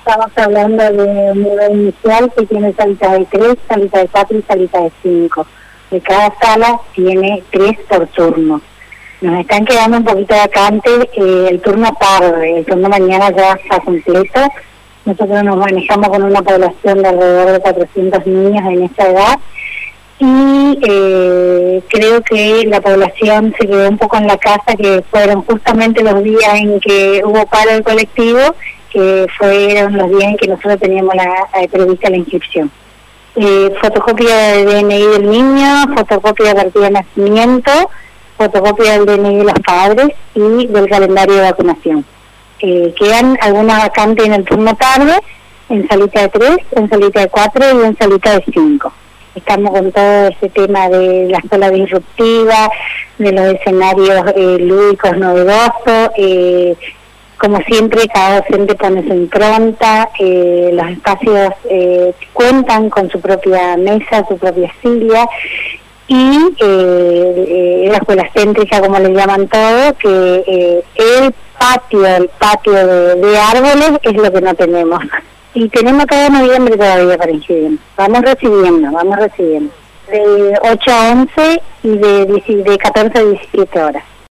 estamos hablando de un nivel inicial que tiene salita de 3, salita de 4 y salita de 5. De cada sala tiene 3 por turno. Nos están quedando un poquito vacantes el turno tarde, el turno mañana ya está completo. Nosotros nos manejamos con una población de alrededor de 400 niños en esta edad y creo que la población se quedó un poco en la casa, que fueron justamente los días en que hubo paro del colectivo, que fueron los días en que nosotros teníamos prevista la inscripción. Fotocopia del DNI del niño, fotocopia de partida de nacimiento, fotocopia del DNI de los padres y del calendario de vacunación. Quedan algunas vacantes en el turno tarde, en salita de 3, en salita de 4 y en salita de 5. Estamos con todo ese tema de la escuela disruptiva, de los escenarios lúdicos novedosos. Como siempre, cada docente pone su impronta, los espacios cuentan con su propia mesa, su propia silla, y la escuela céntrica, como le llaman todo, que el patio de árboles es lo que no tenemos. Y tenemos cada noviembre todavía para inscribirnos. Vamos recibiendo. De 8 a 11 y de 14 a 17 horas.